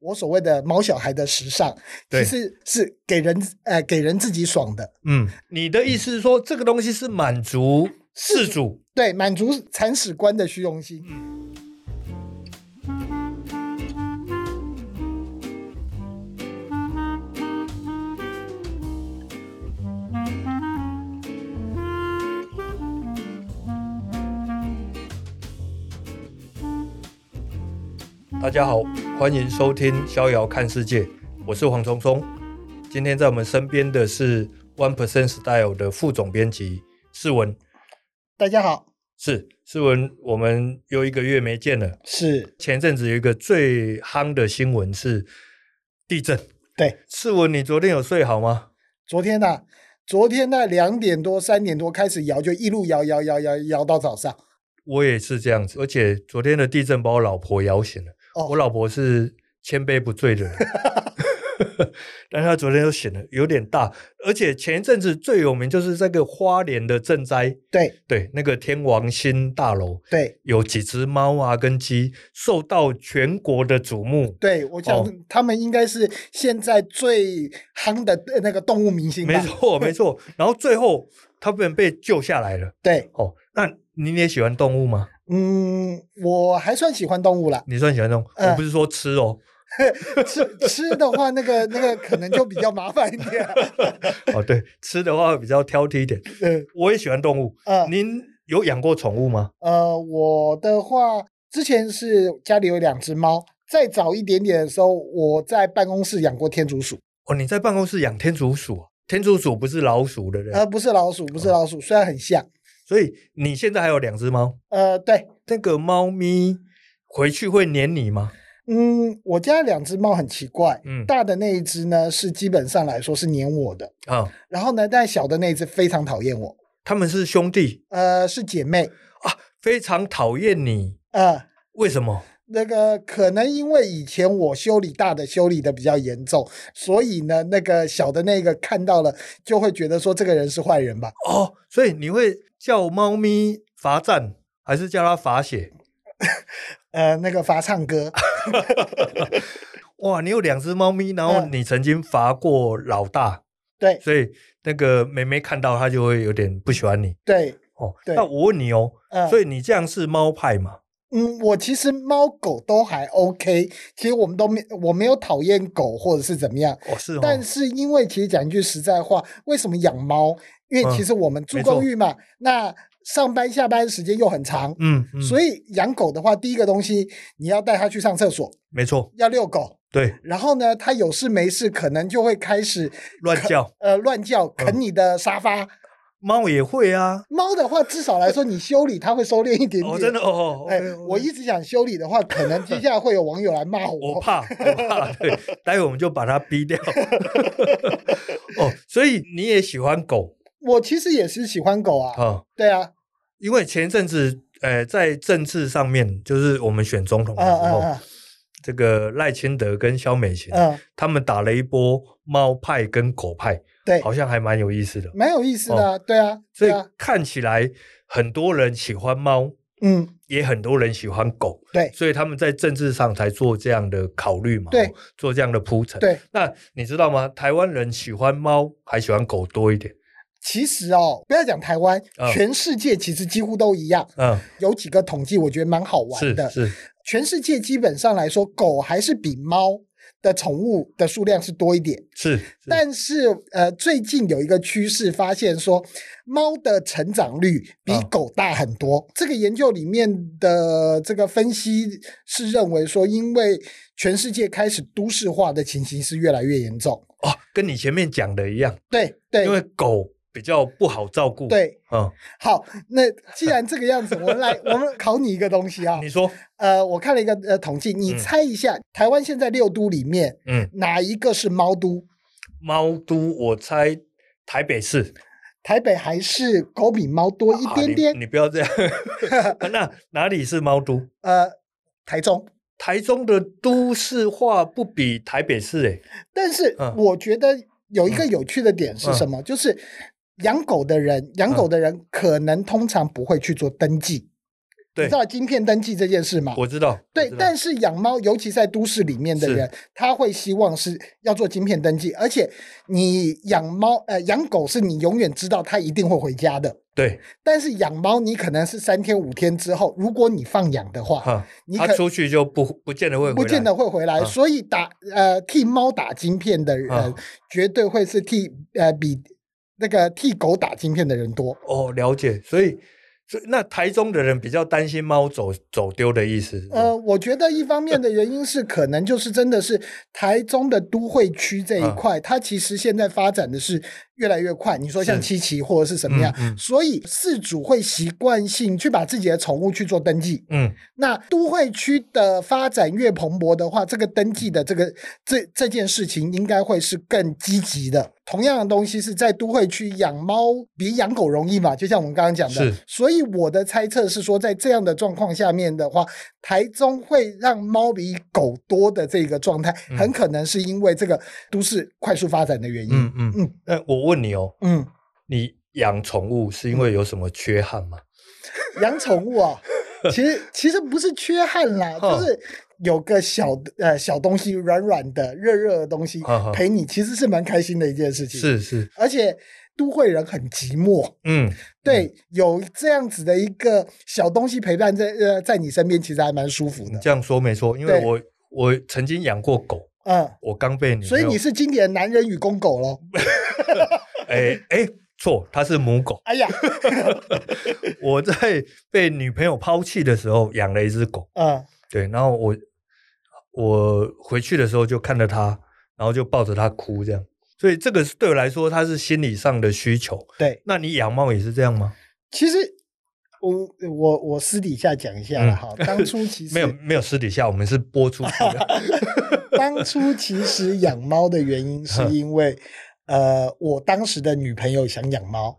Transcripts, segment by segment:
我所谓的毛小孩的时尚，其实是给人自己爽的。 你的意思是说这个东西是满足事主， 对，满足铲屎官的虚荣心。 大家好，欢迎收听逍遥看世界，我是黄聪聪。今天在我们身边的是 1% Style 的副总编辑世文。 大家好。 是世文，我们有1个月没见了。 是前阵子有一个最夯的新闻是地震。 对， 世文，你昨天有睡好吗？ 昨天那2点多3点多开始摇，就一路摇到早上。 我也是这样子，而且昨天的地震把我老婆摇醒了。我老婆是千杯不醉的人但她昨天又醒了，有点大。而且前一阵子最有名就是这个花莲的震灾。对，那个天王星大楼， 对， 有几只猫啊跟鸡受到全国的瞩目。 对，我想他们应该是现在最夯的那个动物明星吧。 没错然后最后他们被救下来了。 对， 那你也喜欢动物吗？ 我还算喜欢动物啦。 你算喜欢动物？我不是说吃哦。 吃的话，那个可能就比较麻烦一点。 对，吃的话比较挑剔一点。我也喜欢动物。您有养过宠物吗？ 我的话，之前是家里有2只猫，再早一点点的时候，我在办公室养过天竺鼠。 你在办公室养天竺鼠？天竺鼠不是老鼠的人？ 不是老鼠，虽然很像。 所以你现在还有2只猫？ 对。 那个猫咪回去会黏你吗？ 我家2只猫很奇怪。大的那一只呢，是基本上来说是黏我的。然后呢，但小的那一只非常讨厌我。 他们是兄弟？ 是姐妹啊，非常讨厌你。为什么？ 那个可能因为以前我修理大的修理的比较严重，所以呢，那个小的那个看到了就会觉得说这个人是坏人吧。 所以你会叫猫咪罚站，还是叫它罚写？ 那个罚唱歌。 哇，你有2只猫咪，然后你曾经罚过老大。 对， 所以那个妹妹看到她就会有点不喜欢你。 对。 那我问你所以你这样是猫派吗？ 我其实猫狗都还 OK， 其实我没有讨厌狗或者是怎么样。 是但是因为其实讲一句实在话，为什么养猫？因为其实我们住公寓嘛，那上班下班时间又很长。所以养狗的话，第一个东西你要带它去上厕所，没错，要遛狗。 对， 然后呢，它有事没事可能就会开始乱叫，啃你的沙发。 猫也会啊。 猫的话，至少来说，你修理它会收敛一点点。 真的我一直想修理的话，可能接下来会有网友来骂我。 我怕。对，待会我们就把它逼掉。所以你也喜欢狗？ 我其实也是喜欢狗啊。对啊， 因为前一阵子在政治上面，就是我们选总统的时候，这个赖清德跟萧美琴，他们打了一波猫派跟狗派。对，好像还蛮有意思的。蛮有意思的。对啊。 所以看起来很多人喜欢猫，也很多人喜欢狗。对，所以他们在政治上才做这样的考虑嘛。对，做这样的铺陈。对，那你知道吗？台湾人喜欢猫还喜欢狗多一点。 其实不要讲台湾，全世界其实几乎都一样。有几个统计我觉得蛮好玩的。是全世界基本上来说，狗还是比猫的宠物的数量是多一点。是但是最近有一个趋势发现说，猫的成长率比狗大很多。这个研究里面的这个分析是认为说，因为全世界开始都市化的情形是越来越严重。 跟你前面讲的一样。对， 因为狗比较不好照顾。对。 好，那既然这个样子，我们考你一个东西啊。你说。我看了一个统计，你猜一下，台湾现在6都里面，哪一个是猫都？ 猫都，我猜台北市。 台北还是狗比猫多一点点。 你不要这样。那哪里是猫都？ 台中。 台中的都市化不比台北市但是我觉得有一个有趣的点是什么？就是养狗的人可能通常不会去做登记。 你知道晶片登记这件事吗？ 我知道。 对，但是养猫，尤其在都市里面的人，他会希望是要做晶片登记，而且你养狗是你永远知道它一定会回家的。 对， 但是养猫你可能是3天5天之后，如果你放养的话， 它出去就不见得会回来，所以替猫打晶片的人，绝对会是比替狗打晶片的人多。 哦，了解。所以那台中的人比较担心猫走丢的意思。 我觉得一方面的原因是，可能就是真的是台中的都会区这一块，它其实现在发展的是越来越快。你说像七期或者是什么样，所以饲主会习惯性去把自己的宠物去做登记。那都会区的发展越蓬勃的话，这个登记的这件事情应该会是更积极的。同样的东西是在都会区养猫比养狗容易嘛，就像我们刚刚讲的。所以我的猜测是说，在这样的状况下面的话，台中会让猫比狗多的这个状态，很可能是因为这个都市快速发展的原因。 那我问你哦，你养宠物是因为有什么缺憾吗？ 养宠物啊，其实不是缺憾啦，就是有个小东西，软软的、热热的东西陪你，其实是蛮开心的一件事情。 是， 而且都会人很寂寞，对，有这样子的一个小东西陪伴在你身边，其实还蛮舒服的。 这样说没错，因为我曾经养过狗，我刚被你， 所以你是经典男人与公狗咯。 错，它是母狗。 哎呀， 我在被女朋友抛弃的时候养了一只狗。对，然后我回去的时候就看着它，然后就抱着它哭，这样。所以这个对我来说，它是心理上的需求。 对， 那你养猫也是这样吗？ 其实我私底下讲一下了哈，当初其实没有私底下，我们是播出去的。 当初其实养猫的原因是因为我当时的女朋友想养猫。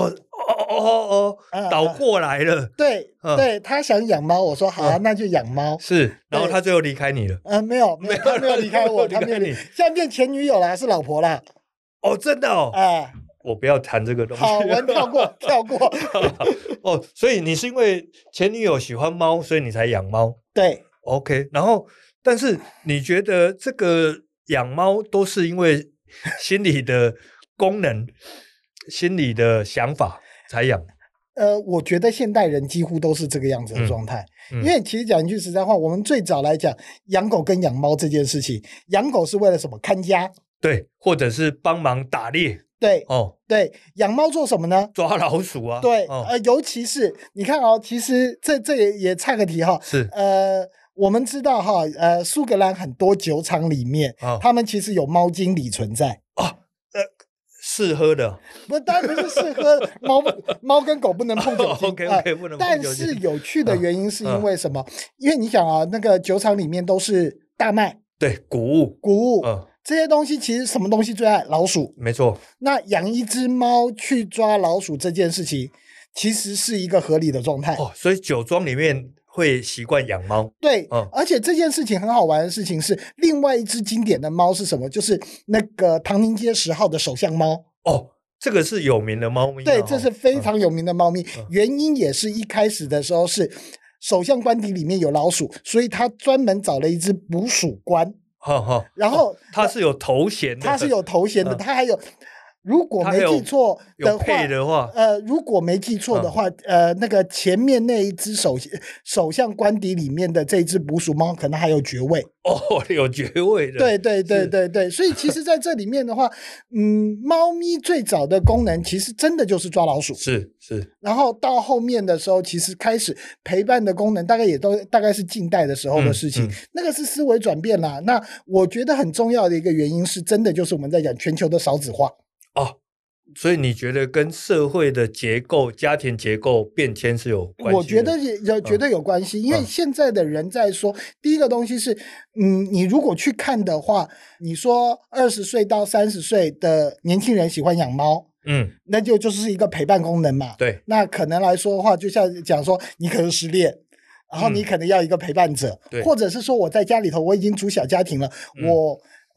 倒过来了。 对，他想养猫，我说好啊，那就养猫。 是，然后他最后离开你了。 没有，他没有离开我，他没有离开你，现在变前女友了，是老婆啦。 哦，真的哦。我不要谈这个东西。 好，我们跳过。 所以你是因为前女友喜欢猫，所以你才养猫。 对 ，OK。然后，但是你觉得这个养猫都是因为心理的功能、心理的想法才养？ 我觉得现代人几乎都是这个样子的状态。因为其实讲一句实在话，我们最早来讲养狗跟养猫这件事情，养狗是为了什么？看家。 对，或者是帮忙打猎。 对，对，养猫做什么呢？ 抓老鼠啊。 对，尤其是你看其实这也岔个题哈。 是， 我们知道哈，苏格兰很多酒厂里面，他们其实有猫经理存在。 试喝的， 当然不是试喝，猫跟狗不能碰酒精。 OK， 不能碰酒精。 但是有趣的原因是因为什么？因为你想那个酒厂里面都是大麦， 对，谷物， 这些东西其实什么东西最爱？老鼠。 没错。 那养一只猫去抓老鼠这件事情，其实是一个合理的状态。 所以酒庄里面会习惯养猫。 对，而且这件事情很好玩的事情是，另外一只经典的猫是什么？就是那个唐宁街10号的首相猫。 这个是有名的猫咪。 对，这是非常有名的猫咪。原因也是一开始的时候是首相官邸里面有老鼠，所以他专门找了一只捕鼠官。然后他是有头衔的。 他还有。如果没记错的话， 如果没记错的话，那个前面那一只首相官邸里面的这只捕鼠猫，可能还有爵位。 有爵位的。 对，所以其实在这里面的话，猫咪最早的功能其实真的就是抓老鼠。 是。 然后到后面的时候，其实开始陪伴的功能，大概是近代的时候的事情。那个是思维转变啦。那我觉得很重要的一个原因是，真的就是我们在讲全球的少子化。 所以你觉得跟社会的结构、家庭结构变迁是有关系的？ 我觉得绝对有关系，因为现在的人在说，第一个东西是，你如果去看的话，你说20岁到30岁的年轻人喜欢养猫，那就是一个陪伴功能嘛。 对， 那可能来说的话，就像讲说，你可能失恋，然后你可能要一个陪伴者，或者是说我在家里头我已经组小家庭了，我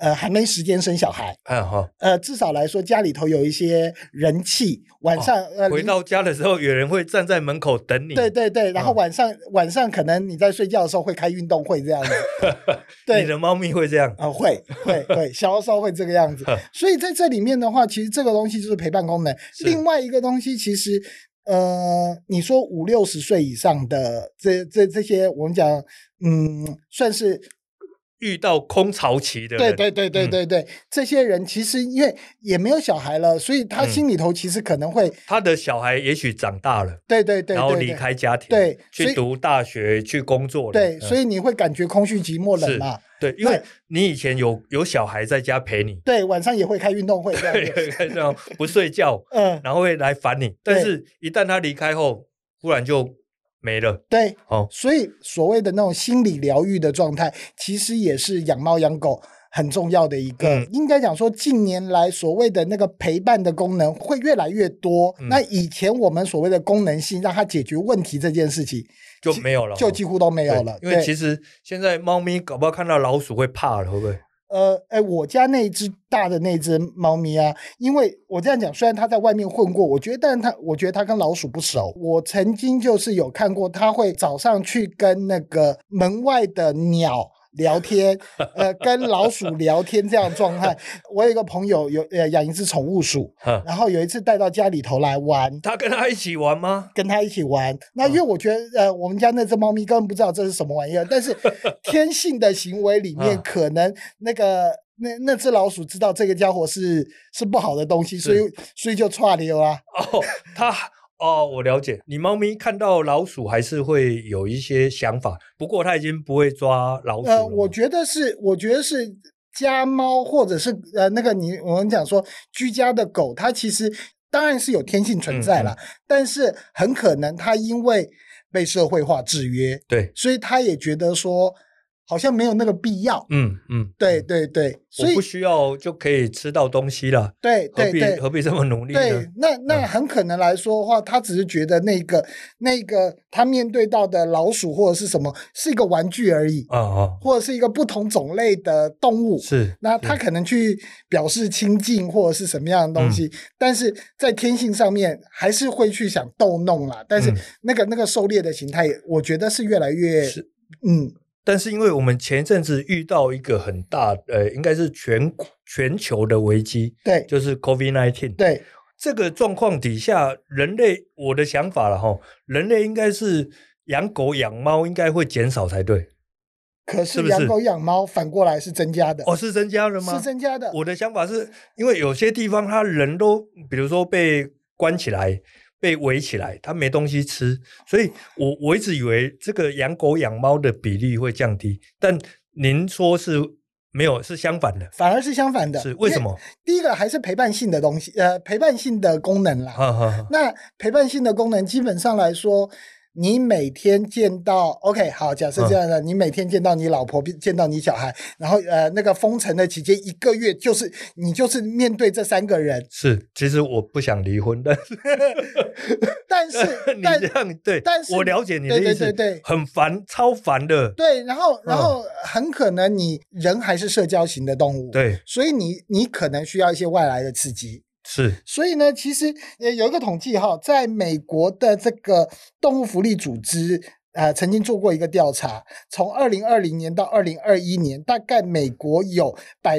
还没时间生小孩，至少来说家里头有一些人气，晚上回到家的时候有人会站在门口等你， 对，然后晚上可能你在睡觉的时候会开运动会这样子，对， 你的猫咪会这样会，小的时候会这个样子，所以在这里面的话，其实这个东西就是陪伴功能。另外一个东西，其实你说50-60岁以上的这些，我们讲算是遇到空巢期的人， 对，这些人其实因为也没有小孩了，所以他心里头其实可能会， 他的小孩也许长大了， 对， 然后离开家庭， 对， 去读大学，去工作了， 对，所以你会感觉空虚寂寞冷嘛？ 对，因为你以前有小孩在家陪你， 对，晚上也会开运动会， 这样不睡觉，然后会来烦你，但是一旦他离开后，忽然就没了， 对，所以所谓的那种心理疗愈的状态，其实也是养猫养狗很重要的一个。应该讲说，近年来所谓的那个陪伴的功能会越来越多。那以前我们所谓的功能性让它解决问题这件事情就没有了， 就几乎都没有了。 因为其实现在猫咪搞不好看到老鼠会怕了，会不会？ 我家那一只大的那只猫咪啊，因为我这样讲，虽然它在外面混过，我觉得它跟老鼠不熟。我曾经就是有看过，它会早上去跟那个门外的鸟聊天，跟老鼠聊天这样的状态。我有一个朋友养一只宠物鼠，然后有一次带到家里头来玩， 他跟他一起玩吗？ 跟他一起玩。那因为我觉得我们家那只猫咪根本不知道这是什么玩意儿，但是天性的行为里面可能那只老鼠知道这个家伙是不好的东西，所以就窜溜啊。 我了解，你猫咪看到老鼠还是会有一些想法，不过它已经不会抓老鼠了。 我觉得是家猫或者是我们讲说居家的狗，它其实当然是有天性存在啦，但是很可能它因为被社会化制约， 对， 所以它也觉得说好像没有那个必要。对， 所以我不需要就可以吃到东西了。 对， 何必这么努力呢？ 对，那很可能来说的话，他只是觉得那个他面对到的老鼠或者是什么是一个玩具而已或者是一个不同种类的动物。 是， 那他可能去表示亲近或者是什么样的东西，但是在天性上面还是会去想逗弄啦。但是那个狩猎的形态，我觉得是越来越但是因为我们前一阵子遇到一个很大应该是全球的危机， 对， 就是 COVID-19。 对， 这个状况底下，人类我的想法啦人类应该是养狗养猫应该会减少才对。 可是养狗养猫反过来是增加的。 是增加的吗？ 是增加的。 我的想法是因为有些地方他人都比如说被关起来被围起来，它没东西吃，所以我一直以为这个养狗养猫的比例会降低，但您说是没有，是相反的， 反而是相反的。 是为什么？ 第一个还是陪伴性的东西，陪伴性的功能啦。那陪伴性的功能基本上来说，你每天见到 OK 好，假设这样的，你每天见到你老婆，见到你小孩，然后那个封城的期间1个月，你就是面对这3个人。 是，其实我不想离婚，但是你这样对，但是我了解你的意思，对，很烦，超烦的。 对，然后很可能你人还是社交型的动物， 对， 所以你可能需要一些外来的刺激。 是， 所以呢，其实有一个统计在美国的这个动物福利组织曾经做过一个调查，从2020年到2021年，大概美国有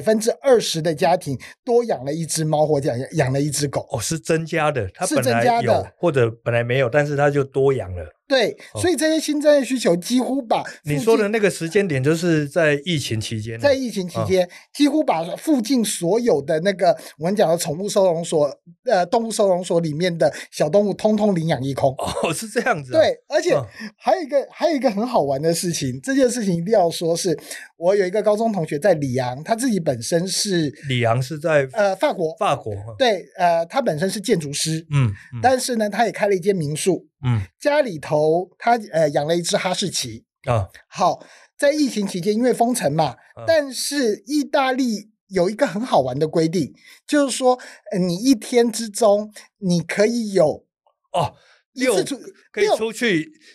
20%的家庭多养了一只猫或养了一只狗。 是增加的，它是增加的， 或者本来没有，但是它就多养了。 对，所以这些新增的需求几乎把你说的那个时间点就是在疫情期间， 在疫情期间几乎把附近所有的那个我们讲的宠物收容所动物收容所里面的小动物通通领养一空。 是这样子。 对，而且还有一个很好玩的事情，这件事情一定要说，是我有一个高中同学在里昂，他自己本身是里昂是在法国。 对，他本身是建筑师，但是呢他也开了一间民宿，家里头他养了一只哈士奇好，在疫情期间因为封城嘛，但是意大利有一个很好玩的规定，就是说你一天之中你可以有可以出去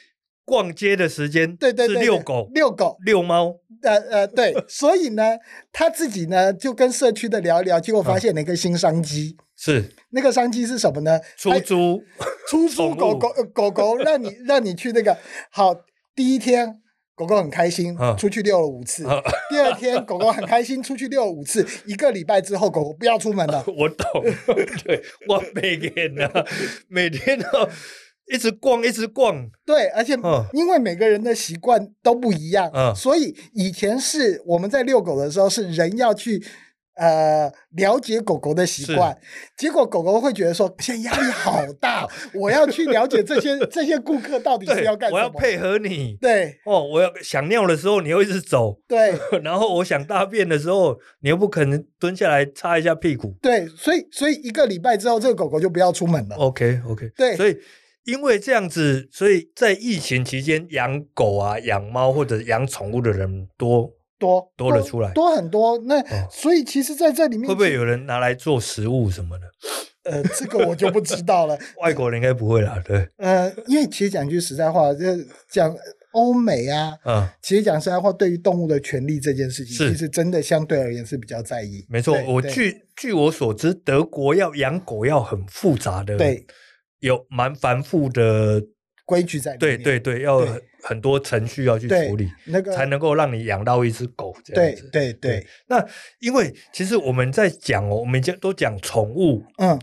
逛街的时间， 对，是遛狗、遛猫。 对，所以呢，他自己呢就跟社区的聊一聊，结果发现了一个新商机。 是那个商机是什么呢？ 出租狗狗，让你去那个好。第一天狗狗很开心，出去遛了5次。第二天狗狗很开心，出去遛了5次。1个礼拜之后，狗狗不要出门了。 我懂，对，我每天都一直逛。对， 而且因为每个人的习惯都不一样，所以以前是我们在遛狗的时候，是人要去了解狗狗的习惯，结果狗狗会觉得说，现在压力好大，我要去了解这些顾客到底是要干什么， 我要配合你。 对， 我要想尿的时候你又一直走， 对， 然后我想大便的时候你又不可能蹲下来擦一下屁股， 对，所以1个礼拜之后，这个狗狗就不要出门了。 OK， 对， 所以因为这样子，所以在疫情期间养狗啊、养猫或者养宠物的人多了出来， 多很多。那所以其实在这里面会不会有人拿来做食物什么的？ 这个我就不知道了。 外国人应该不会啦，对。 因为其实讲句实在话，就讲欧美啊，其实讲实在话，对于动物的权利这件事情，其实真的相对而言是比较在意。 没错，我据我所知，德国要养狗要很复杂的， 对， 有蛮繁复的规矩在里面。 对，要很多程序要去处理，才能够让你养到一只狗这样子。 对。 那因为其实我们在讲我们都讲宠物，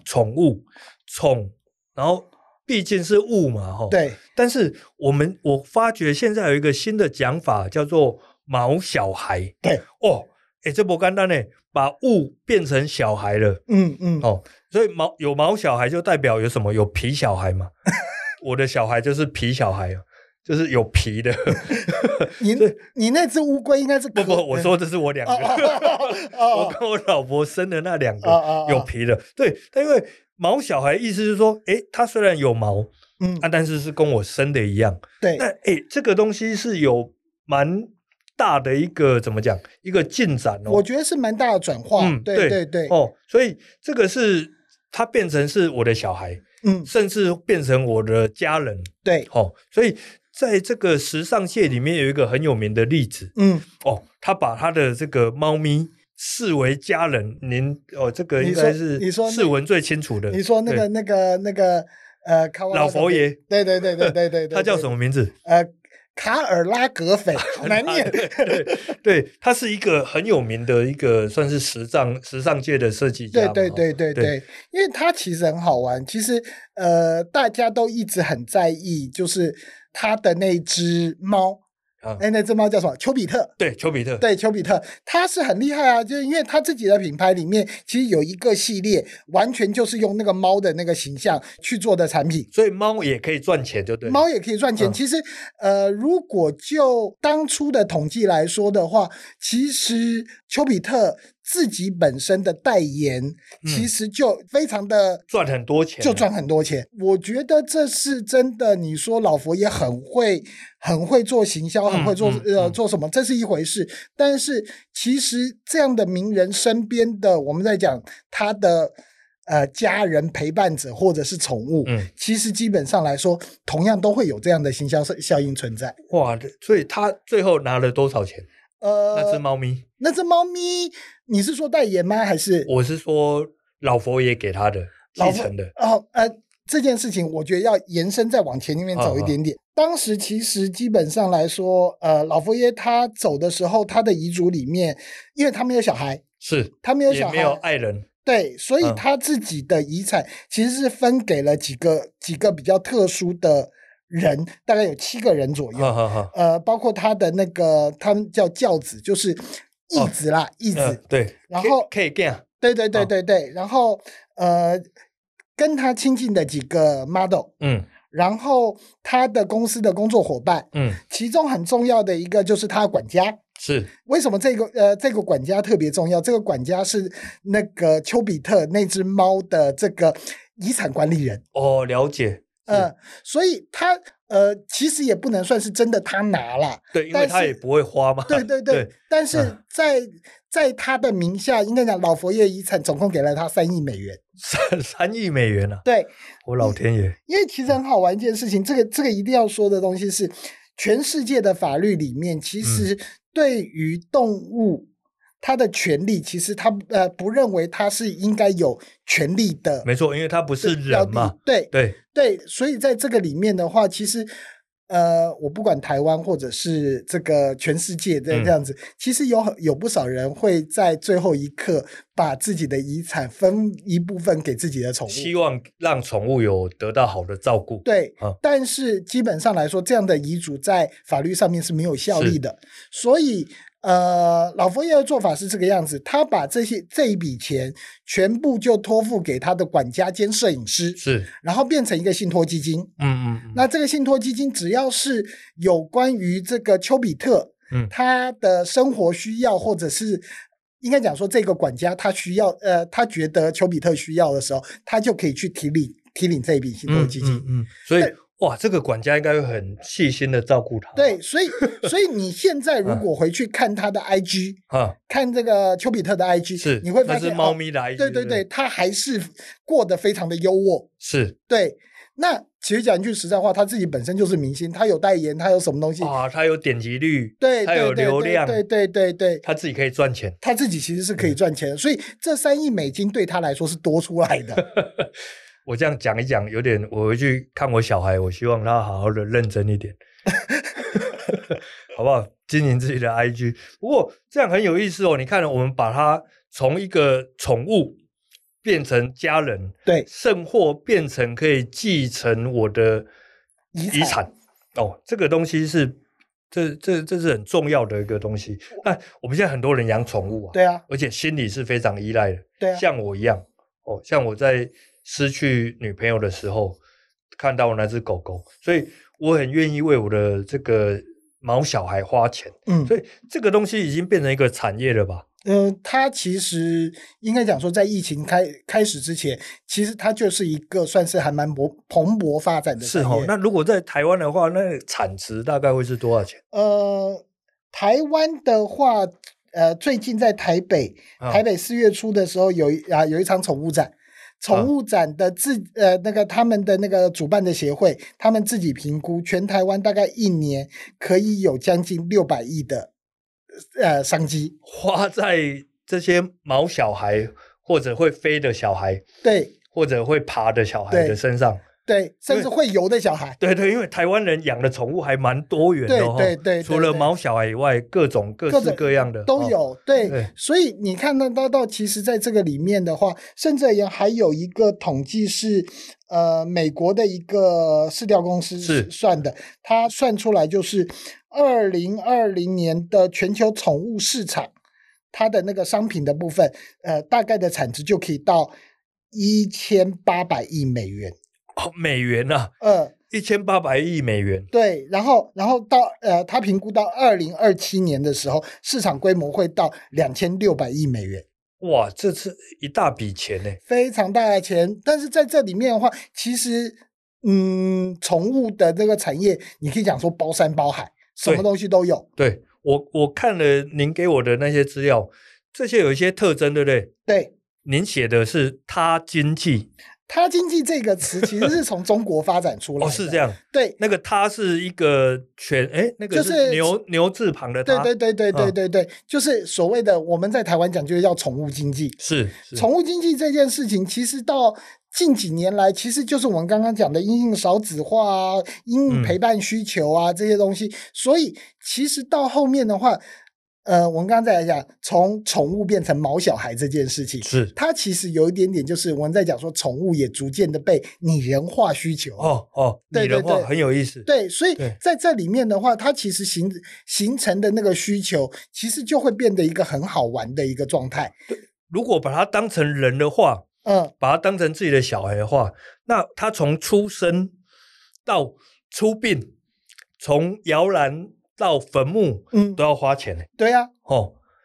然后毕竟是物嘛， 对。 但是我发觉现在有一个新的讲法，叫做毛小孩。 对这不简单呢，把物变成小孩了。所以有毛小孩就代表有什么？有皮小孩嘛。我的小孩就是皮小孩，就是有皮的。 你那只乌龟应该是不，我说这是我2个，我跟我老婆生的那2个有皮的。对，但因为毛小孩意思是说，它虽然有毛，但是跟我生的一样。 对， 那这个东西是有蛮大的一个怎么讲？一个进展我觉得是蛮大的转化。对。 所以这个是它变成是我的小孩。甚至变成我的家人。 对， 所以在这个时尚界里面有一个很有名的例子。他把他的这个猫咪视为家人。您这个应该是世文最清楚的。 你说那个老佛爷。 对， 他叫什么名字？ 卡尔拉格斐，好难念。 对，他是一个很有名的一个算是时尚界的设计家。 对，因为他其实很好玩。其实大家都一直很在意，就是他的那只猫。那只猫叫什么？丘比特。 对，丘比特，他是很厉害啊！就是因为他自己的品牌里面，其实有一个系列，完全就是用那个猫的那个形象去做的产品， 所以猫也可以赚钱，就对。 猫也可以赚钱。其实，如果就当初的统计来说的话，其实丘比特自己本身的代言，其实就非常的赚很多钱， 我觉得这是真的。你说老佛爷很会做行销，很会做做什么，这是一回事。但是其实这样的名人身边的，我们在讲他的家人陪伴者或者是宠物，其实基本上来说，同样都会有这样的行销效应存在。 哇，所以他最后拿了多少钱？那只猫咪， 你是说代言吗？还是我是说老佛爷给他的继承的？ 这件事情我觉得要延伸再往前面走一点点。当时其实基本上来说，老佛爷他走的时候，他的遗嘱里面，因为他没有小孩，他没有小孩， 也没有爱人， 对，所以他自己的遗产其实是分给了几个比较特殊的人，大概有7个人左右。包括他的那个，他们叫教子，就是义子啦，义子。 对， 然后可以干。 对，然后跟他亲近的几个 model，然后他的公司的工作伙伴，其中很重要的一个就是他的管家。 是为什么这个管家特别重要？这个管家是那个丘比特那只猫的这个遗产管理人。 了解。 所以他其实也不能算是真的他拿啦， 对，因为他也不会花嘛。 对，但是在他的名下，应该讲老佛爷遗产总共给了他3亿美元。 3亿美元啊！ 对， 我老天爷！ 因为其实很好玩一件事情，这个一定要说的东西是，全世界的法律里面，其实对于动物它的权利，其实他不认为它是应该有权利的。 没错，因为它不是人嘛。 对，所以在这个里面的话，其实我不管台湾或者是这个全世界这样子，其实有不少人会在最后一刻把自己的遗产分一部分给自己的宠物， 希望让宠物有得到好的照顾。 对，但是基本上来说，这样的遗嘱在法律上面是没有效力的，所以老佛爷的做法是这个样子，他把这一笔钱全部就托付给他的管家兼摄影师， 是，然后变成一个信托基金。那这个信托基金只要是有关于这个丘比特，他的生活需要，或者是应该讲说这个管家他需要，他觉得丘比特需要的时候，他就可以去提领这一笔信托基金。 所以哇，这个管家应该会很细心的照顾他。 对，所以你现在如果回去看他的 IG，看这个丘比特的 IG， 是你会发现那是猫咪的 IG， 对，他还是过得非常的优渥。 是， 对。那其实讲一句实在话，他自己本身就是明星，他有代言，他有什么东西啊？他有点击率， 对， 他有流量， 对， 他自己可以赚钱， 他自己其实是可以赚钱的，所以这3亿美金对他来说是多出来的。 我这样讲一讲，有点我回去看我小孩，我希望他好好的认真一点，好不好？经营自己的 IG。不过这样很有意思哦，你看我们把它从一个宠物变成家人， 对， 甚或变成可以继承我的遗产哦，这个东西是这是很重要的一个东西。那我们现在很多人养宠物啊， 对啊， 而且心里是非常依赖的， 对啊， 像我一样哦，像我在失去女朋友的时候看到那只狗狗，所以我很愿意为我的这个毛小孩花钱，所以这个东西已经变成一个产业了吧？ 它其实应该讲说，在疫情开始之前，其实它就是一个算是还蛮蓬勃发展的产业。 是哦，那如果在台湾的话，那产值大概会是多少钱？ 台湾的话，最近在台北4月初的时候有一场宠物展。宠物展的那个他们的那个主办的协会，他们自己评估，全台湾大概1年可以有将近600亿的商机花在这些毛小孩或者会飞的小孩， 对， 或者会爬的小孩的身上。 对，甚至会游的小孩。 对，因为台湾人养的宠物还蛮多元的哦。 对， 除了毛小孩以外，各式各样的都有。对，所以你看到，其实在这个里面的话，甚至也还有一个统计是，美国的一个市调公司算的，他算出来就是2020年的全球宠物市场，它的那个商品的部分，大概的产值就可以到1800亿美元。 美元啊，1800亿美元。 对，然后到他评估到2027年的时候，市场规模会到2600亿美元。 哇，这是一大笔钱呢， 非常大的钱。但是在这里面的话，其实宠物的这个产业，你可以讲说包山包海，什么东西都有。 对，我看了您给我的那些资料，这些有一些特征，对不对？ 对， 您写的是他经济。 他经济这个词其实是从中国发展出来的。 哦，是这样。 对， 那个他是一个那个是牛字旁的他。 对，就是所谓的我们在台湾讲就是叫宠物经济。 是宠物经济这件事情，其实到近几年来，其实就是我们刚刚讲的因应少子化啊，因应陪伴需求啊这些东西。所以其实到后面的话，我们刚刚再来讲，从宠物变成毛小孩这件事情， 是它其实有一点点，就是我们在讲说，宠物也逐渐的被拟人化需求。 拟人化很有意思。 对，所以在这里面的话，它其实形成的那个需求，其实就会变得一个很好玩的一个状态。 对，如果把它当成人的话，把它当成自己的小孩的话，那他从出生到出殡，从摇篮到坟墓，都要花钱。 对啊，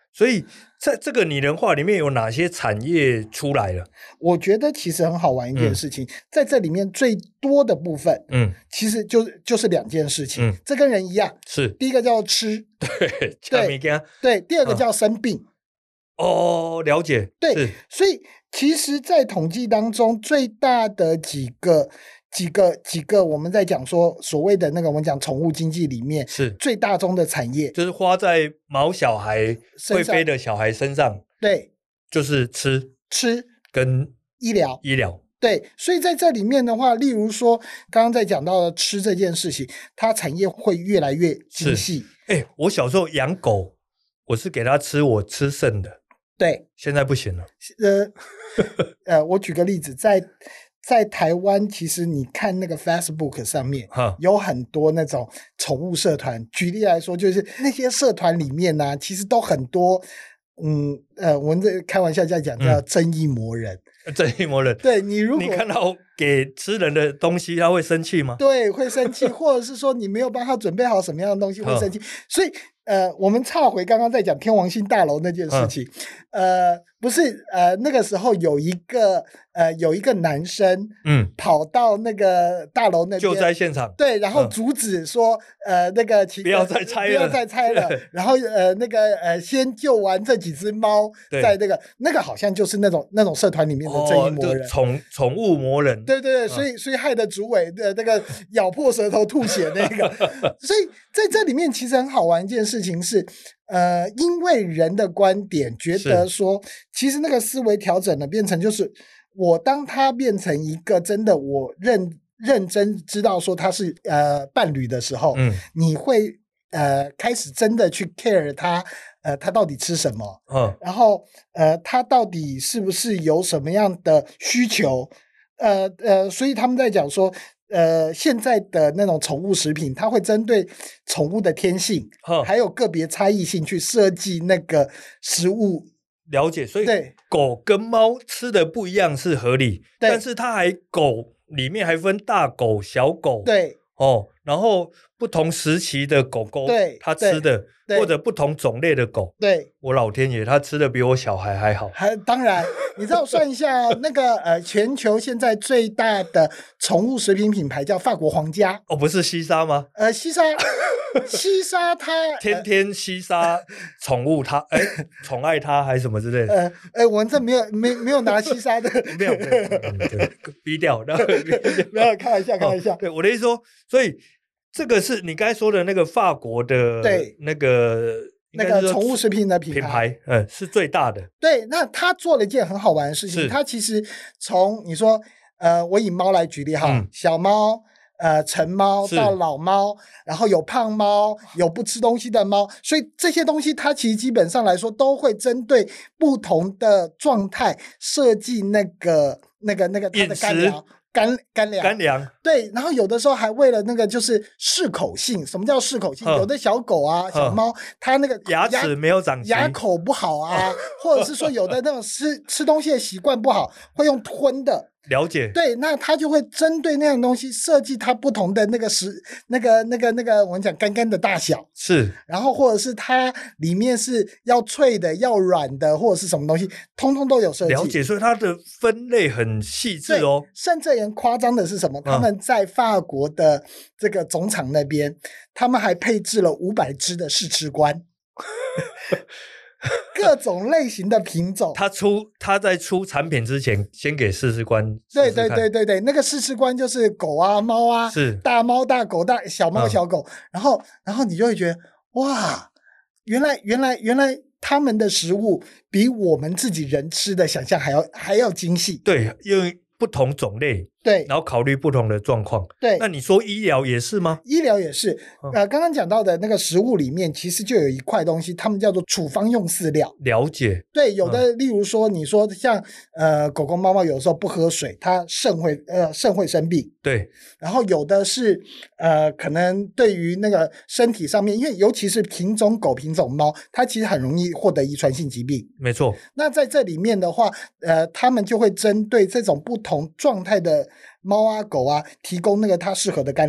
所以在这个拟人化里面有哪些产业出来了？ 我觉得其实很好玩一件事情，在这里面最多的部分，其实就是2件事情，这跟人一样， 是第一个叫吃，对，第二个叫生病。 哦，了解。 对，所以其实，在统计当中，最大的几个，我们在讲说所谓的那个我们讲宠物经济里面， 是最大宗的产业， 就是花在毛小孩会飞的小孩身上。 对， 就是吃跟医疗。对，所以在这里面的话，例如说刚刚在讲到的吃这件事情，它产业会越来越精细。 我小时候养狗，我是给它吃我吃剩的。 对， 现在不行了。 我举个例子，在台湾，其实你看那个 Facebook 上面有很多那种宠物社团。举例来说，就是那些社团里面呢，其实都很多，我们这开玩笑在讲叫正义魔人。 正义魔人， 对，你如果你看到给吃人的东西，他会生气吗？ 对，会生气，或者是说你没有帮他准备好什么样的东西会生气。所以我们岔回刚刚在讲天王星大楼那件事情，不是那个时候有一个男生跑到那个大楼那边， 就在现场， 对，然后阻止说那个不要再拆了， 然后那个先救完这几只猫，在那个好像就是那种社团里面的正义魔人， 宠物魔人， 对，所以害得主委的那个咬破舌头吐血那个，所以在这里面其实很好玩一件事情是，因为人的观点觉得说，其实那个思维调整呢，变成就是我当他变成一个真的我认真知道说他是伴侣的时候，你会开始真的去 care 他到底吃什么，然后他到底是不是有什么样的需求，所以他们在讲说。现在的那种宠物食品，它会针对宠物的天性，还有个别差异性去设计那个食物。 了解，所以狗跟猫吃的不一样是合理，但是它狗里面还分大狗、小狗， 对， 然后不同时期的狗狗， 对， 它吃的或者不同种类的狗， 对， 我老天爷，它吃的比我小孩还好。 当然，你知道算一下那个全球现在最大的宠物食品品牌叫法国皇家， 不是西沙吗？ 西沙它天天西沙宠物它宠爱它还是什么之类的。 我们这没有拿西沙的， 没有逼掉， 没有开玩笑。 对，我的意思说，所以这个是你刚才说的那个法国的那个宠物食品的品牌， 是最大的。 对，那他做了一件很好玩的事情，他其实从你说我以猫来举例哈，小猫。成猫到老猫，然后有胖猫，有不吃东西的猫，所以这些东西它其实基本上来说都会针对不同的状态设计那个它的干粮，对，然后有的时候还为了那个就是适口性。什么叫适口性？有的小狗啊、小猫，它那个牙齿没有长齐， 牙口不好啊，或者是说有的那种吃东西的习惯不好，会用吞的。 了解， 对，那他就会针对那样东西设计它不同的那个我们讲干的大小是， 然后或者是它里面是要脆的、要软的，或者是什么东西，通通都有设计。 了解，所以它的分类很细致哦。 甚至很夸张的是什么？他们在法国的这个总厂那边，他们还配置了500只的试吃官。各种类型的品种，他在出产品之前，先给试吃官试试看。对，那个试吃官就是狗啊、猫啊， 是大猫、大狗、小猫、小狗，然后你就会觉得哇，原来他们的食物比我们自己人吃的想象还要精细。 对，因为不同种类， 对， 然后考虑不同的状况。 对， 那你说医疗也是吗？ 医疗也是。刚刚讲到的那个食物里面，其实就有一块东西，他们叫做处方用饲料。 了解。 对，有的例如说，你说像狗狗、猫猫，有的时候不喝水，它肾会生病。 对。 然后有的是可能对于那个身体上面，因为尤其是品种狗、品种猫，它其实很容易获得遗传性疾病。 没错。 那在这里面的话，他们就会针对这种不同状态的猫啊、狗啊，提供那个它适合的干粮。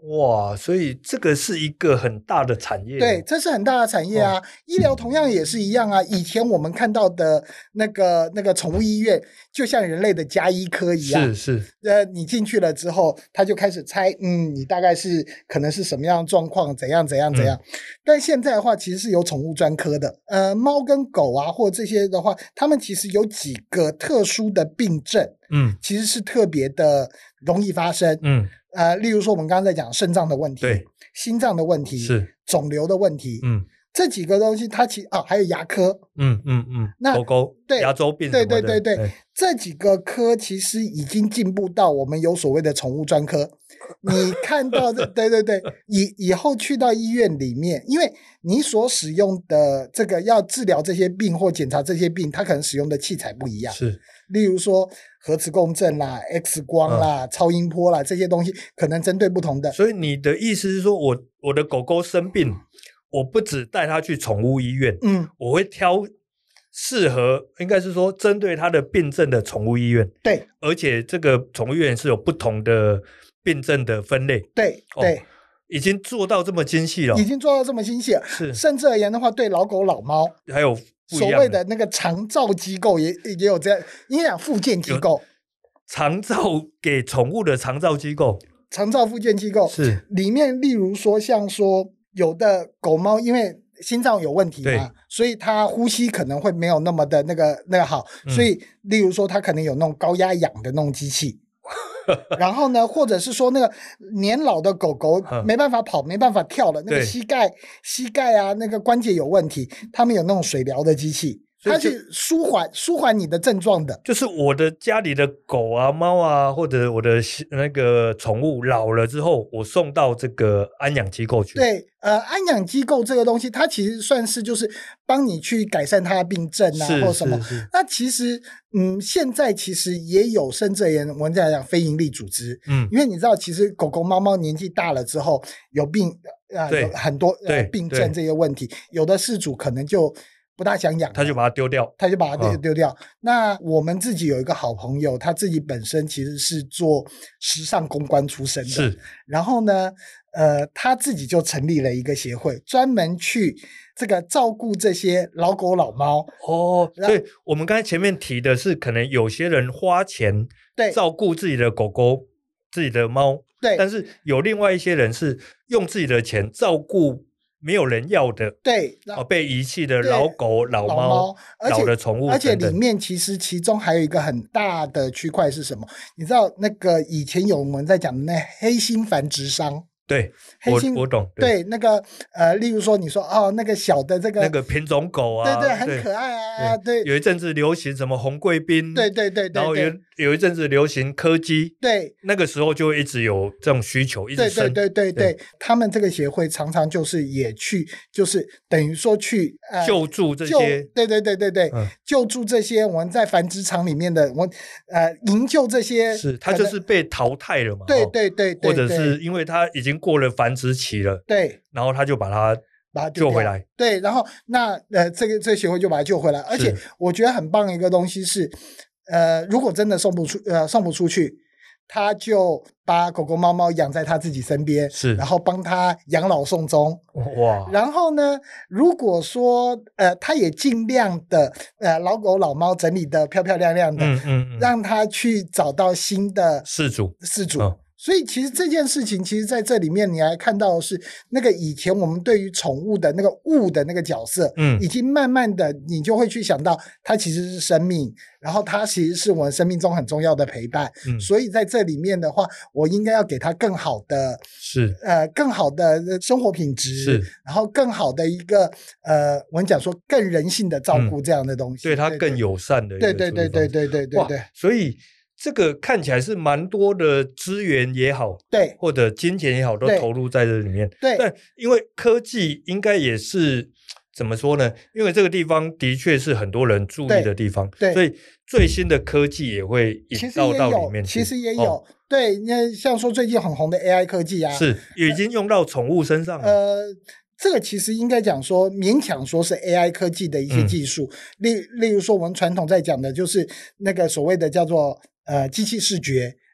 哇，所以这个是一个很大的产业。 对，这是很大的产业啊。医疗同样也是一样啊。以前我们看到的那个宠物医院，就像人类的家医科一样。 是。 你进去了之后，他就开始猜，你大概是可能是什么样的状况，怎样。但现在的话，其实是有宠物专科的。猫跟狗啊，或这些的话，他们其实有几个特殊的病症，其实是特别的容易发生。例如说我们刚刚在讲肾脏的问题， 对， 心脏的问题， 是肿瘤的问题，这几个东西它还有牙科， 那狗狗牙周病什么的， 对，这几个科其实已经进步到我们有所谓的宠物专科。你看到的对，以后去到医院里面，因为你所使用的这个要治疗这些病或检查这些病，它可能使用的器材不一样， 是， 例如说核磁共振啦、X 光啦、超音波啦，这些东西可能针对不同的。 所以你的意思是说，我的狗狗生病，我不只带它去宠物医院，我会挑适合，应该是说针对它的病症的宠物医院。 对， 而且这个宠物医院是有不同的病症的分类。 对， 已经做到这么精细了， 已经做到这么精细了。 是， 甚至而言的话，对老狗老猫还有所谓的那个长照机构也有这样，应该讲复健机构， 长照给宠物的长照机构， 长照复健机构是里面，例如说像说有的狗猫因为心脏有问题嘛，所以它呼吸可能会没有那么的那个好，所以例如说它可能有那种高压氧的那种机器。然后呢，或者是说那个年老的狗狗没办法跑、没办法跳了，那个膝盖啊，那个关节有问题，他们有那种水疗的机器，它是舒缓你的症状的。 就是我的家里的狗啊、猫啊，或者我的那个宠物老了之后，我送到这个安养机构去。 对，安养机构这个东西，它其实算是就是帮你去改善它的病症啊，或什么。那其实，现在其实也有甚至我们在讲非营利组织，因为你知道，其实狗狗、猫猫年纪大了之后有病，有很多病症这些问题，有的饲主可能就不大想养， 他就把它丢掉。那我们自己有一个好朋友，他自己本身其实是做时尚公关出身的， 是。 然后呢，他自己就成立了一个协会，专门去这个照顾这些老狗老猫。 所以我们刚才前面提的是，可能有些人花钱照顾自己的狗狗、自己的猫， 对， 但是有另外一些人是用自己的钱照顾没有人要的， 对， 被遗弃的老狗、老猫、老的宠物， 而且里面其中还有一个很大的区块是什么？你知道那个以前有我们在讲的那黑心繁殖商。 对，我懂。 对，那个例如说你说那个小的这个那个品种狗啊， 对，很可爱啊，对。 有一阵子流行什么红贵宾， 对， 然后有一阵子流行柯基， 对， 那个时候就一直有这种需求，一直生。 对，他们这个协会常常就是也去，就是等于说去救助这些， 对，救助这些我们在繁殖场里面的营救这些， 是他就是被淘汰了嘛？ 对， 或者是因为他已经过了繁殖期了， 对， 然后他就把它救回来， 对，然后那这个协会就把它救回来，而且我觉得很棒的一个东西是，如果真的送不出去，他就把狗狗猫猫养在他自己身边， 是， 然后帮他养老送终。 哇！ 然后呢，如果说他也尽量的老狗老猫整理的漂漂亮亮的，让他去找到新的饲主。所以其实这件事情，其实在这里面你还看到的是那个以前我们对于宠物的那个物的那个角色，已经慢慢的你就会去想到它其实是生命，然后它其实是我们生命中很重要的陪伴。所以在这里面的话，我应该要给它更好的更好的生活品质，然后更好的一个我们讲说更人性的照顾这样的东西， 对它更友善的一个对， 所以这个看起来是蛮多的资源也好， 对， 或者金钱也好，都投入在这里面。 对， 但因为科技应该也是怎么说呢？因为这个地方的确是很多人注意的地方， 对， 所以最新的科技也会引到里面去。 其实也有，对，那像说最近很红的 AI 科技啊， 是已经用到宠物身上了。 这个其实应该讲说，勉强说是 AI 科技的一些技术，例如说我们传统在讲的就是那个所谓的叫做机器视觉，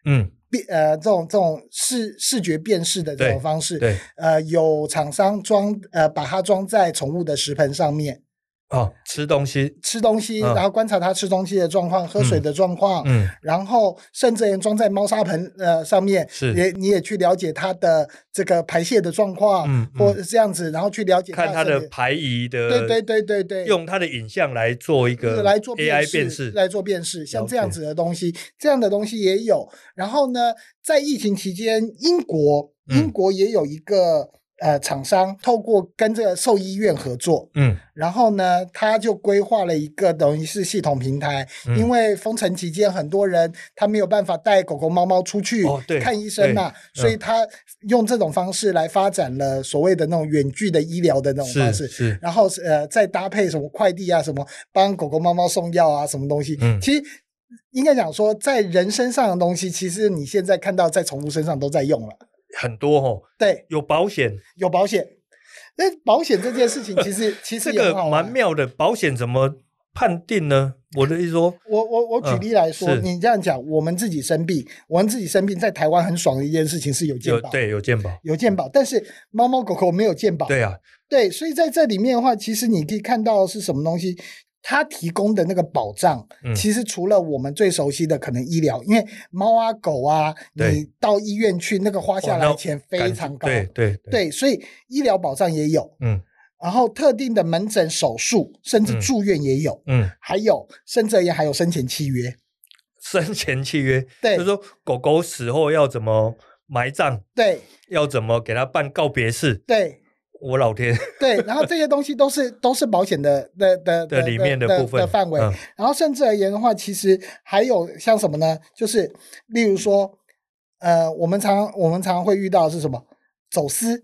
这种视觉辨识的这种方式， 对， 有厂商把它装在宠物的食盆上面。 吃东西， 然后观察它吃东西的状况，喝水的状况，然后甚至装在猫砂盆上面，你也去了解它的这个排泄的状况，或者这样子，然后去了解看它的排遗的， 对， 用它的影像来做一个 AI 辨识，像这样子的东西，这样的东西也有。然后呢，在疫情期间，英国也有一个。厂商透过跟这个兽医院合作，然后呢，他就规划了一个等于是系统平台，因为封城期间很多人他没有办法带狗狗猫猫出去看医生嘛，所以他用这种方式来发展了所谓的那种远距的医疗的那种方式，然后再搭配什么快递啊，什么帮狗狗猫猫送药啊，什么东西，其实应该讲说，在人身上的东西，其实你现在看到在宠物身上都在用了。 很多对， 有保险。 那保险这件事情，其实这个蛮妙的。保险怎么判定呢？我的意思说， 我举例来说，你这样讲，我们自己生病，在台湾很爽的一件事情是有健保， 对，有健保， 但是猫猫狗狗没有健保， 对啊， 对，所以在这里面的话，其实你可以看到是什么东西。它提供的那个保障，其实除了我们最熟悉的可能医疗，因为猫啊狗啊，你到医院去那个花下来钱非常高，对，所以医疗保障也有，然后特定的门诊手术甚至住院也有，还有甚至还有生前契约， 对，就是说狗狗死后要怎么埋葬， 对， 要怎么给它办告别式， 对。 我老天， 对，然后这些东西都是保险的里面的部分的范围，然后甚至而言的话，其实还有像什么呢？就是例如说，我们常会遇到的是什么？走失，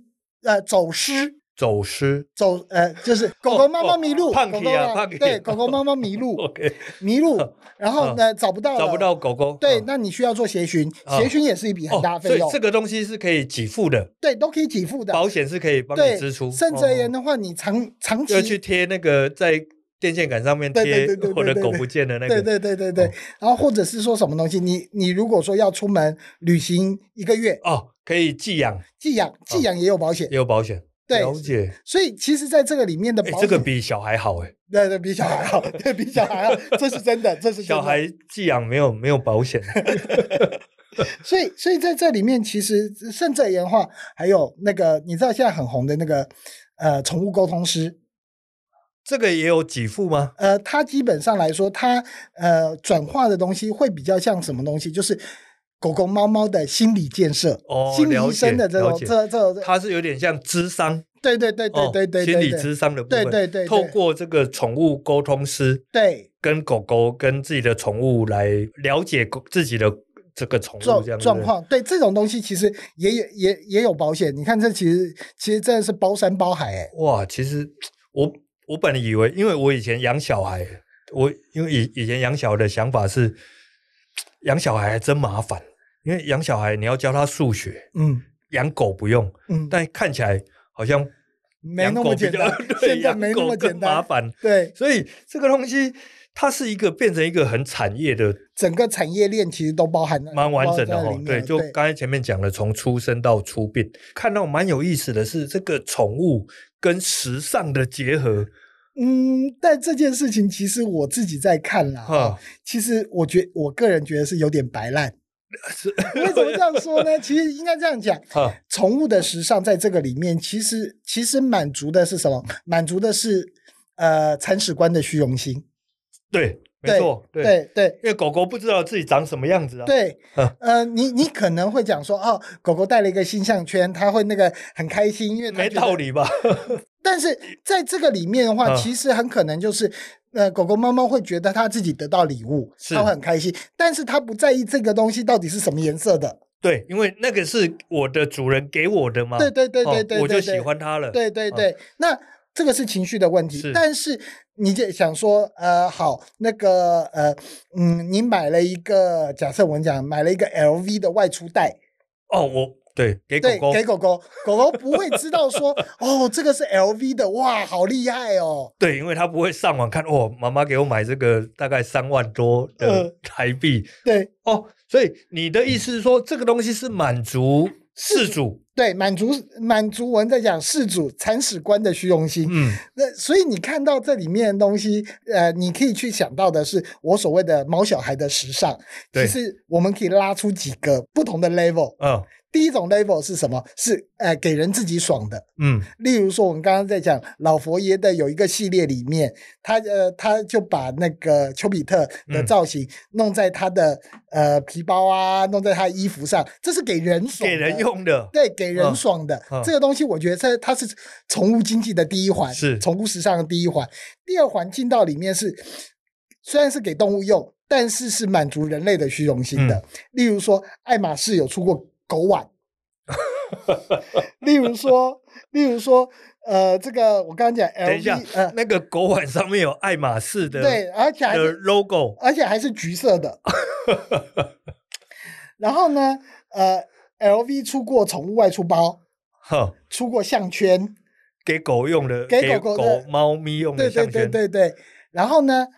就是狗狗猫猫迷路，对，狗狗猫猫迷路迷路，然后呢找不到狗狗， 对，那你需要做协寻也是一笔很大费用， 所以这个东西是可以给付的， 对，都可以给付的， 保险是可以帮你支出， 甚至而言的话，你长期要去贴那个在电线杆上面贴我的狗不见的那个， 对，然后或者是说什么东西，你如果说要出门旅行1个月， 可以寄养也有保险，对， 了解。 所以其实在这个里面的保险， 这个比小孩好对，比小孩好，对，比小孩好，这是真的， 小孩寄养没有保险。 所以在这里面，其实甚至而言的话，还有那个你知道现在很红的那个宠物沟通师， 这个也有给付吗？ 它基本上来说，它转化的东西会比较像什么东西，就是狗狗猫猫的心理建设，心理医生的这种， 它是有点像諮商， 对， 心理諮商的部分， 对， 透过这个宠物沟通师， 对， 跟狗狗跟自己的宠物来了解自己的这个宠物这样状况，对，这种东西其实也有保险。你看，这其实真的是包山包海哇，其实我本来以为，因为我以前养小孩，因为以前养小孩的想法是，养小孩还真麻烦，因为养小孩你要教他数学，养狗不用，但看起来好像没那么简单，现在没那么简单， 麻烦， 对， 所以这个东西它是变成一个很产业的， 整个产业链其实都包含蛮完整的对，就刚才前面讲的，从出生到出殡，看到蛮有意思的是这个宠物跟时尚的结合。 但这件事情其实我自己在看啦，其实我个人觉得是有点白烂。为什么这样说呢？其实应该这样讲，宠物的时尚在这个里面，其实满足的是什么？满足的是铲屎官的虚荣心。 对，没错， 对， 因为狗狗不知道自己长什么样子啊。 对，你可能会讲说，狗狗带了一个新项圈，它会那个很开心，因为没道理吧？ 但是在这个里面的话，其实很可能就是狗狗猫猫会觉得它自己得到礼物，它会很开心，但是它不在意这个东西到底是什么颜色的。 对，因为那个是我的主人给我的嘛。 对， 我就喜欢它了。 对，那这个是情绪的问题，但是你就想说，好，那个你买了一个，假设我们讲买了一个 LV 的外出袋， 对，给狗狗不会知道说这个是 LV 的，哇，好厉害哦。 对，因为他不会上网看，妈妈给我买这个大概3万多的台币。 对， 所以你的意思是说，这个东西是满足饲主， 对，满足我们在讲饲主铲屎官的虚荣心。那所以你看到这里面的东西，你可以去想到的是我所谓的毛小孩的时尚。其实我们可以拉出几个不同的 level。第一种 level 是什么？是给人自己爽的。例如说我们刚刚在讲老佛爷的有一个系列里面，他就把那个丘比特的造型弄在他的皮包啊，弄在他的衣服上，这是给人爽的， 给人用的， 对，给人爽的。这个东西我觉得它是宠物经济的第一环， 是宠物时尚的第一环。第二环进到里面是虽然是给动物用，但是是满足人类的虚荣心的。例如说爱马仕有出过狗碗例如说这个我刚刚讲 LV， 等一下，那个狗碗上面有爱马仕的， 对，而且还是 logo， 而且还是橘色的然后呢LV 出过宠物外出包，出过项圈， 给狗用的，给狗猫咪用的项圈， 对。然后呢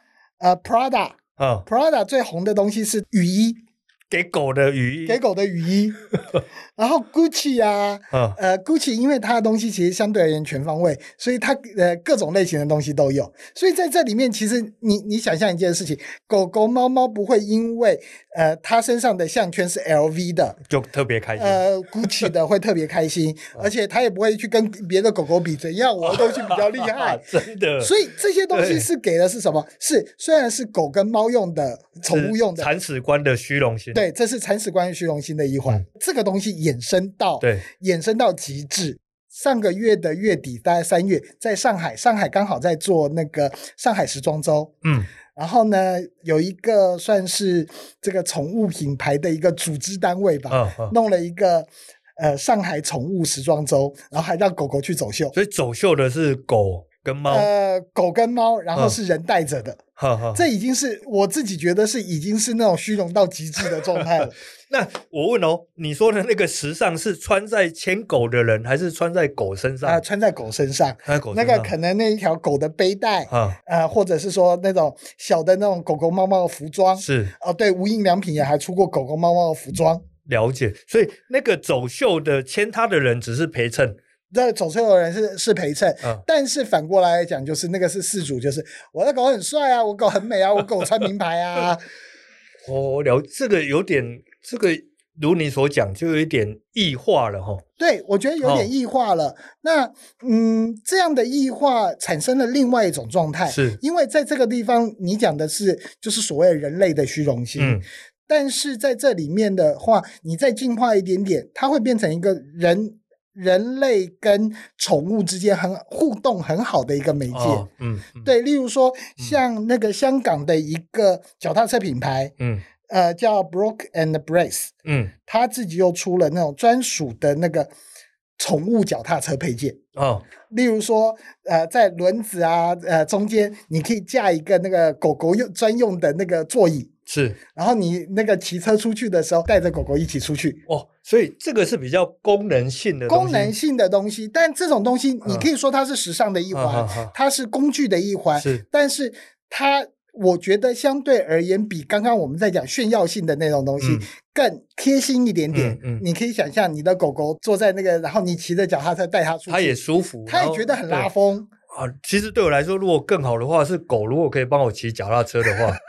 Prada 最红的东西是雨衣， 给狗的雨衣然后 Gucci 啊Gucci 因为它的东西其实相对而言全方位，所以它各种类型的东西都有。所以在这里面其实你想象一件事情，狗狗猫猫不会因为它身上的项圈是 LV 的就特别开心 Gucci 的会特别开心而且它也不会去跟别的狗狗比怎样我的东西比较厉害真的。 所以这些东西是给的是什么？是虽然是狗跟猫用的，宠物用的， 铲屎官的虚荣心。 对，这是铲屎官虚荣心的一环。这个东西衍生到极致。上个月的月底，大概3月，在上海刚好在做那个上海时装周。然后呢，有一个算是这个宠物品牌的一个组织单位吧，弄了一个上海宠物时装周，然后还让狗狗去走秀。 所以走秀的是狗跟猫， 狗跟猫，然后是人带着的。这已经是我自己觉得已经是那种虚荣到极致的状态了。 那我问你说的那个时尚是穿在牵狗的人，还是穿在狗身上？ 穿在狗身上。那个可能那一条狗的背带或者是说那种小的那种狗狗猫猫的服装。 是对，无印良品也还出过狗狗猫猫的服装。 了解。所以那个走秀的牵他的人只是陪衬。 这走秀的人是陪衬，但是反过来讲，就是那个是饲主，就是我的狗很帅啊，我狗很美啊，我狗穿名牌啊。 这个有点，这个如你所讲，就有一点异化了哈。 对，我觉得有点异化了。那这样的异化产生了另外一种状态， 是因为在这个地方你讲的是就是所谓人类的虚荣心。但是在这里面的话，你再进化一点点，它会变成一个人类跟宠物之间互动很好的一个媒介。对，例如说像那个香港的一个脚踏车品牌，叫 Broke and Brace，他自己又出了那种专属的那个宠物脚踏车配件。例如说在轮子中间你可以架一个那个狗狗专用的那个座椅。 是， 然后你那个骑车出去的时候带着狗狗一起出去。 所以这个是比较功能性的东西，但这种东西你可以说它是时尚的一环，它是工具的一环，但是它我觉得相对而言比刚刚我们在讲炫耀性的那种东西更贴心一点点。你可以想象你的狗狗坐在那个，然后你骑着脚踏车带它出去，它也舒服， 它也觉得很拉风。 其实对我来说，如果更好的话，是狗如果可以帮我骑脚踏车的话，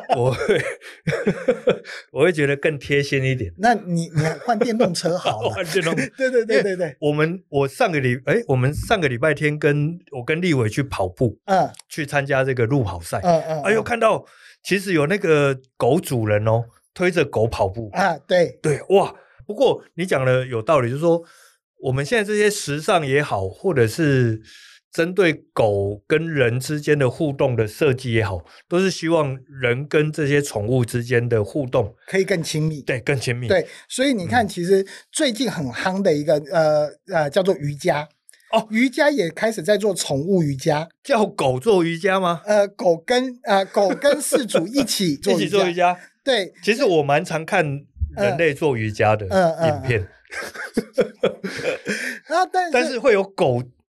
我会觉得更贴心一点。 那你换电动车好了。 换电动车。 对。我们上个礼拜天我跟立伟去跑步，去参加这个路跑赛，看到其实有那个狗主人推着狗跑步对哇！不过你讲的有道理，就是说我们现在这些时尚也好，或者是针对狗跟人之间的互动的设计也好，都是希望人跟这些宠物之间的互动可以更亲密。 对，更亲密。 对，所以你看其实最近很夯的一个叫做瑜伽。瑜伽也开始在做宠物瑜伽。 叫狗做瑜伽吗？ 狗跟饲主一起做瑜伽。对， 其实我蛮常看人类做瑜伽的影片。 然后但是会有狗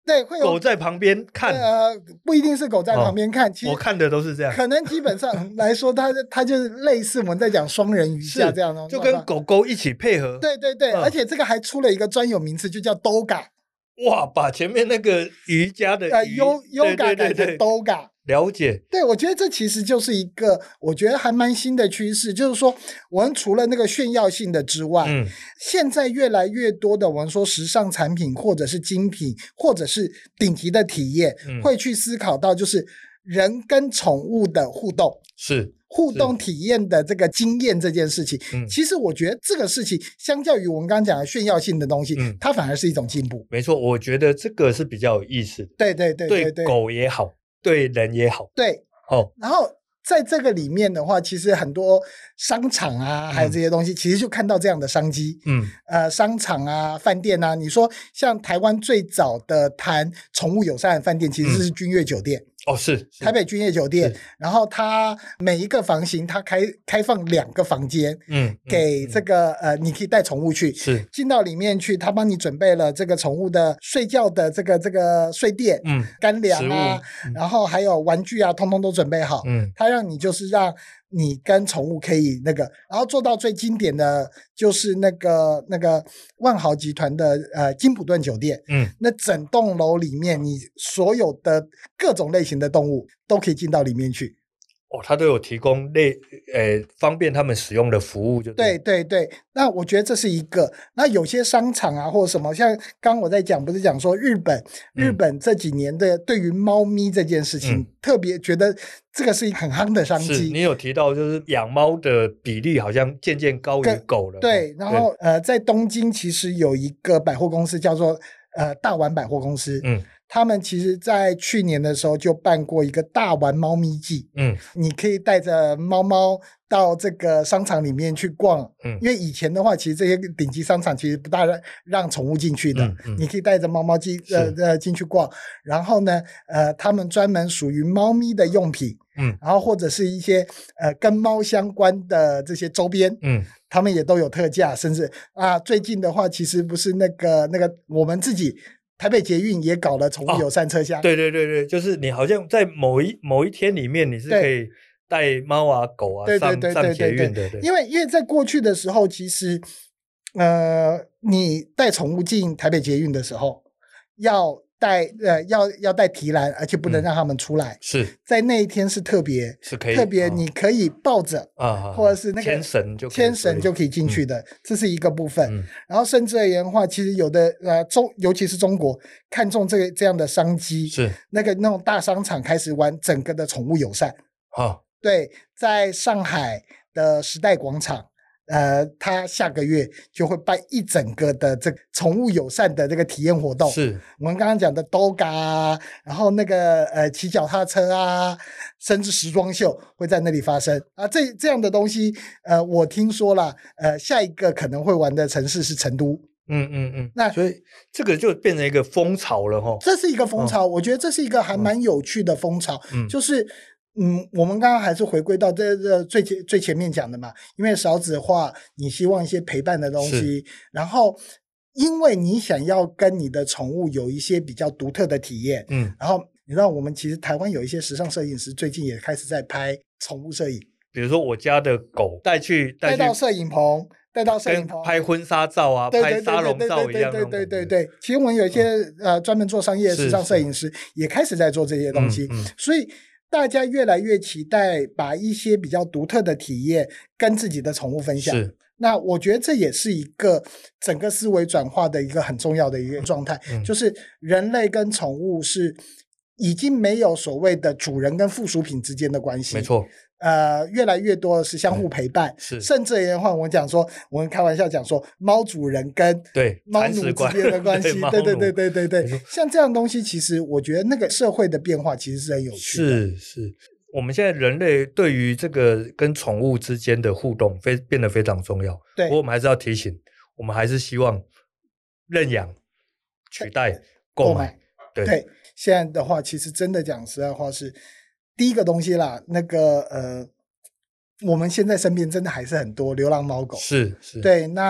对，会有狗在旁边看， 不一定是狗在旁边看，其实我看的都是这样。 可能基本上来说，它就是类似我们在讲双人瑜伽这样的， 就跟狗狗一起配合。 对对对，而且这个还出了一个专有名词，就叫 Doga。 哇，把前面那个瑜伽的 Yoga 改成 Doga。 了解。 对，我觉得这其实就是一个我觉得还蛮新的趋势，就是说我们除了那个炫耀性的之外，现在越来越多的我们说时尚产品或者是精品或者是顶级的体验，会去思考到就是人跟宠物的互动， 是互动体验的这个经验这件事情。其实我觉得这个事情相较于我们刚刚讲的炫耀性的东西，它反而是一种进步。 没错，我觉得这个是比较有意思的。 对对对对对， 对狗也好，对人也好。 对，然后在这个里面的话，其实很多商场啊，还有这些东西，其实就看到这样的商机。商场啊，饭店啊，你说像台湾最早的谈宠物友善的饭店，其实是君悦酒店。 是台北君悦酒店，然后它每一个房型它开放2个房间，给这个你可以带宠物去， 是进到里面去，他帮你准备了这个宠物的睡觉的这个睡垫，干粮啊，然后还有玩具啊，通通都准备好，他让你就是让你跟宠物可以那个，然后做到最经典的就是那个万豪集团的金普顿酒店，那整栋楼里面你所有的各种类型的动物都可以进到里面去。 他都有提供方便他们使用的服务就对对对，那我觉得这是一个。那有些商场啊或者什么，像刚刚我在讲，不是讲说日本这几年的对于猫咪这件事情，特别觉得这个是一个很夯的商机。 你有提到就是养猫的比例好像渐渐高于狗了。 对，然后在东京其实有一个百货公司叫做大丸百货公司，他们其实在去年的时候就办过一个大丸猫咪季，你可以带着猫猫到这个商场里面去逛，因为以前的话其实这些顶级商场其实不大让宠物进去的，你可以带着猫猫进去逛，然后呢他们专门属于猫咪的用品，然后或者是一些跟猫相关的这些周边，他们也都有特价，甚至最近的话其实不是那个我们自己台北捷运也搞了宠物友善车厢。 对对对对，就是你好像在某一天里面你是可以带猫啊狗啊上捷运的。 因为在过去的时候，其实你带宠物进台北捷运的时候要带提篮，而且不能让他们出来。 是在那一天是特别你可以抱着或者是那个牵绳就可以进去的，这是一个部分。然后甚至而言的话，其实有的尤其是中国看中这样的商机，是那种大商场开始玩整个的宠物友善。对，在上海的时代广场。他下个月就会办一整个的这个宠物友善的这个体验活动， 是我们刚刚讲的 Doga 啊，然后那个骑脚踏车啊，甚至时装秀会在那里发生啊。这样的东西，我听说了，下一个可能会玩的城市是成都。 那所以这个就变成一个风潮了齁。 这是一个风潮，我觉得这是一个还蛮有趣的风潮，就是我们刚刚还是回归到这最前面讲的嘛，因为少子化，你希望一些陪伴的东西，然后因为你想要跟你的宠物有一些比较独特的体验，然后你知道我们其实台湾有一些时尚摄影师最近也开始在拍宠物摄影， 比如说我家的狗带到摄影棚。跟拍婚纱照啊，拍沙龙照一样。 对，其实我们有一些专门做商业的时尚摄影师也开始在做这些东西，所以大家越来越期待把一些比较独特的体验跟自己的宠物分享。那我觉得这也是一个整个思维转化的一个很重要的一个状态，就是人类跟宠物是已经没有所谓的主人跟附属品之间的关系。 没错。 越来越多的是相互陪伴，甚至的话，我们开玩笑讲说，猫主人跟猫奴之间的关系，对，像这样的东西，其实我觉得那个社会的变化其实是很有趣的。 是，我们现在人类对于这个跟宠物之间的互动变得非常重要。 对， 不过我们还是要提醒，我们还是希望认养取代购买。 对，现在的话，其实真的讲实在话是。第一个东西啦，那个我们现在身边真的还是很多流浪猫狗， 是对。那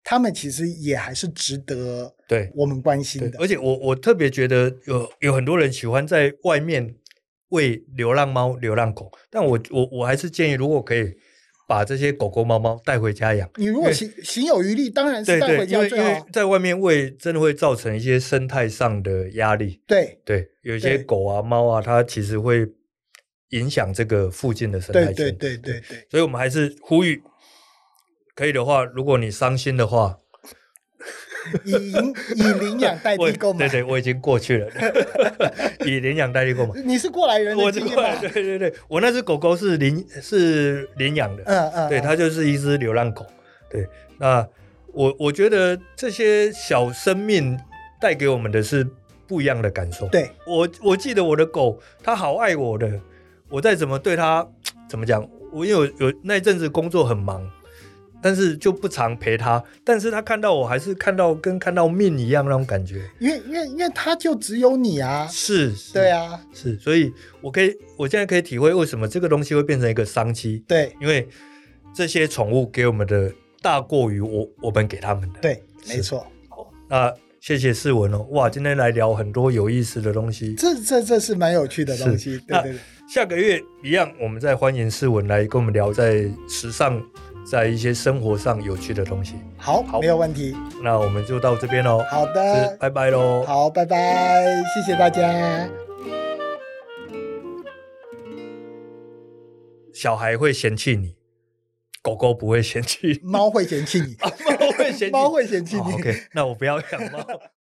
他们其实也还是值得我们关心的。 而且我特别觉得有很多人喜欢在外面喂流浪猫、流浪狗，但我还是建议，如果可以把这些狗狗、猫猫带回家养。 你如果行有余力，当然是带回家最好。 因为在外面喂，真的会造成一些生态上的压力。 对， 有一些狗啊、猫啊，它其实会影响这个附近的生态圈。 对。 所以我们还是呼吁，可以的话，如果你伤心的话， 以领养代替购买。 对，我已经过去了。以领养代替购买。 你是过来人的经验吗？ 对，我那只狗狗是领养的。对，它就是一只流浪狗。对，那我觉得这些小生命带给我们的是不一样的感受。 对， 我记得我的狗，它好爱我的，我再怎么对它，怎么讲？我因为有那一阵子工作很忙。但是就不常陪他，但是他看到我还是跟看到命一样那种感觉， 因为他就只有你啊， 是， 对啊， 是，所以我现在可以体会为什么这个东西会变成一个商机， 对， 因为这些宠物给我们的大过于我们给他们的， 对，没错。 好，那谢谢世文哦，哇，今天来聊很多有意思的东西， 这是蛮有趣的东西，对。 下个月一样，我们再欢迎世文来跟我们聊在时尚。在一些生活上有趣的东西。 好，没有问题。 那我们就到这边咯。 好的， 拜拜咯。 好，拜拜，谢谢大家。 小孩会嫌弃你，狗狗不会嫌弃你， 猫会嫌弃你， 猫会嫌弃你。 猫会嫌弃你。 OK， 那我不要养猫。